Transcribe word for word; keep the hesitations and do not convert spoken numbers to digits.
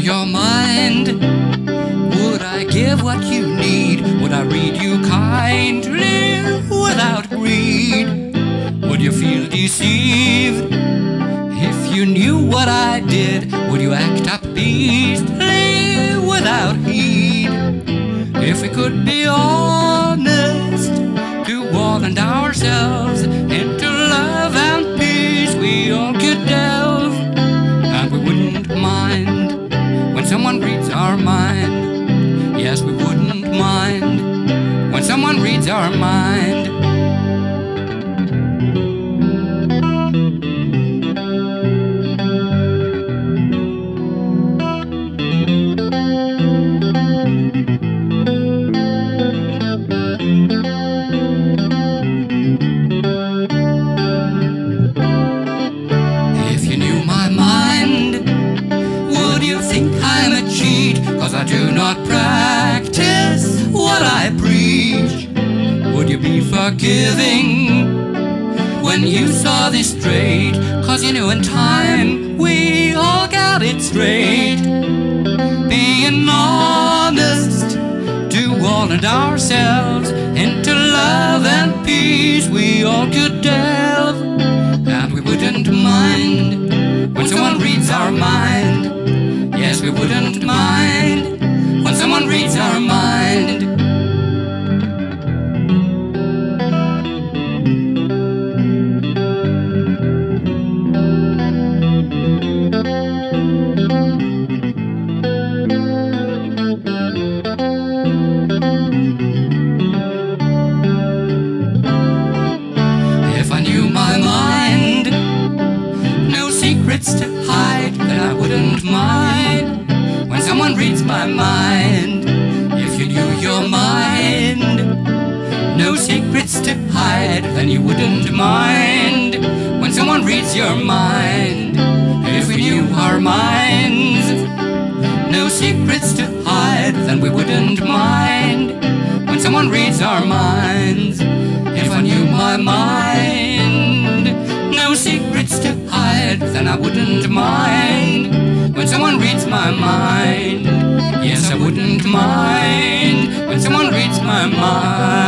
your mind, would I give what you need? Would I read you kindly without greed? Would you feel deceived if you knew what I did? Would you act up beastly without heed? If we could be honest to one and ourselves, into love and peace we all could delve, and we wouldn't mind when someone reads our mind. Yes, we wouldn't mind when someone reads our mind. Cause I do not practice what I preach. Would you be forgiving when you saw this straight? Cause you knew in time we all got it straight. Being honest to all and ourselves, into love and peace we all could delve, and we wouldn't mind when someone reads our mind. Yes, we wouldn't mind when someone reads our mind. If I knew my mind, no secrets to hide, then I wouldn't mind when someone reads my mind. If you knew your mind, no secrets to hide, then you wouldn't mind when someone reads your mind. If we knew our minds, no secrets to hide, then we wouldn't mind when someone reads our minds. If I knew my mind, no secrets to hide, then I wouldn't mind when someone reads my mind. Yes, I wouldn't mind when someone reads my mind.